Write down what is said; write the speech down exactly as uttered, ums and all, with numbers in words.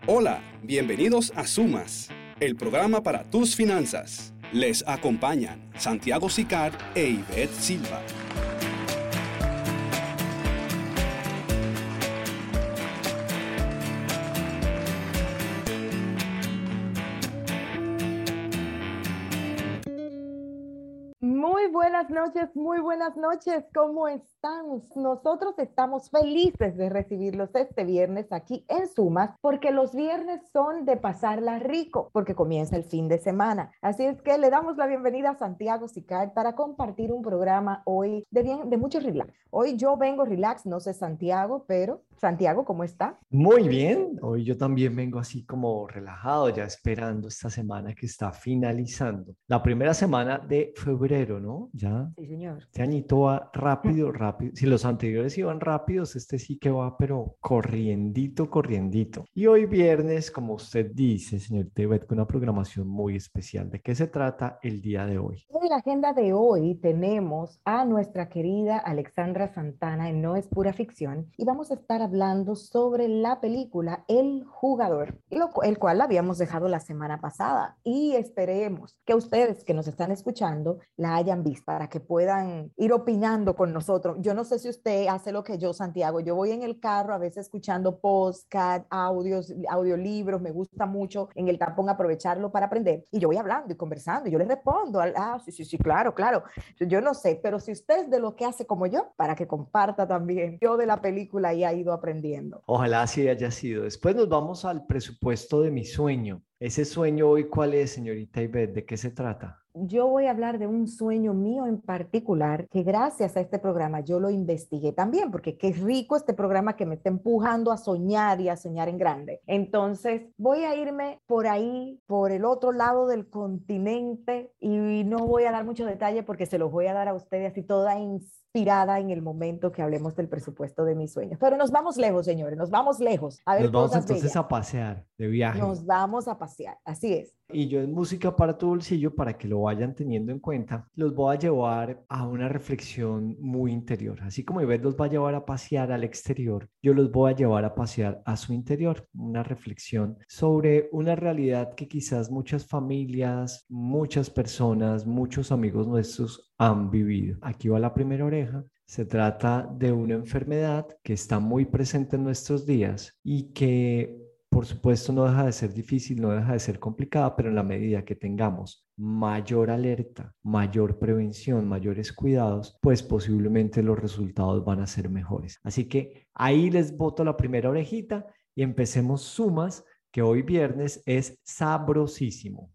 Hola, bienvenidos a Sumas, el programa para tus finanzas. Les acompañan Santiago Sicard e Ivette Silva. Muy buenas noches, muy buenas noches. ¿Cómo están? Nosotros estamos felices de recibirlos este viernes aquí en Sumas, porque los viernes son de pasarla rico, porque comienza el fin de semana. Así es que le damos la bienvenida a Santiago Sicard para compartir un programa hoy de, bien, de mucho relax. Hoy yo vengo relax, no sé Santiago, pero Santiago, ¿cómo está? Muy bien, hoy yo también vengo así como relajado, ya esperando esta semana que está finalizando. La primera semana de febrero, ¿no? Ya, Sí, señor. este añito va rápido, rápido. Si los anteriores iban rápidos, este sí que va, pero corriendito, corriendito. Y hoy viernes, como usted dice, señorita Ivette, con una programación muy especial. ¿De qué se trata el día de hoy? En la agenda de hoy tenemos a nuestra querida Alexandra Santana en No es pura ficción y vamos a estar hablando sobre la película El Jugador, lo, el cual la habíamos dejado la semana pasada y esperemos que ustedes que nos están escuchando la hayan visto para que puedan ir opinando con nosotros. Yo no sé si usted hace lo que yo, Santiago, yo voy en el carro a veces escuchando podcast, audios, audiolibros, me gusta mucho en el tapón aprovecharlo para aprender y yo voy hablando y conversando y yo le respondo, ah, sí, sí, sí, claro, claro, yo no sé, pero si usted es de lo que hace como yo, para que comparta también yo de la película y ha ido aprendiendo. Ojalá así haya sido. Después nos vamos al presupuesto de mi sueño. Ese sueño hoy, ¿cuál es, señorita Ivette? ¿De qué se trata? Yo voy a hablar de un sueño mío en particular que gracias a este programa yo lo investigué también, porque qué rico este programa que me está empujando a soñar y a soñar en grande. Entonces voy a irme por ahí, por el otro lado del continente y no voy a dar mucho detalle porque se los voy a dar a ustedes así toda inspirada en el momento que hablemos del presupuesto de mis sueños. Pero nos vamos lejos, señores, nos vamos lejos a Nos ver vamos cosas entonces bellas. a pasear de viaje. Nos vamos a pasear, así es. Y yo en Música para tu bolsillo, para que lo vayan teniendo en cuenta, los voy a llevar a una reflexión muy interior. Así como Ivette los va a llevar a pasear al exterior, yo los voy a llevar a pasear a su interior. Una reflexión sobre una realidad que quizás muchas familias, muchas personas, muchos amigos nuestros han vivido. Aquí va la primera oreja. Se trata de una enfermedad que está muy presente en nuestros días y que por supuesto, no deja de ser difícil, no deja de ser complicada, pero en la medida que tengamos mayor alerta, mayor prevención, mayores cuidados, pues posiblemente los resultados van a ser mejores. Así que ahí les boto la primera orejita y empecemos Sumas, que hoy viernes es sabrosísimo.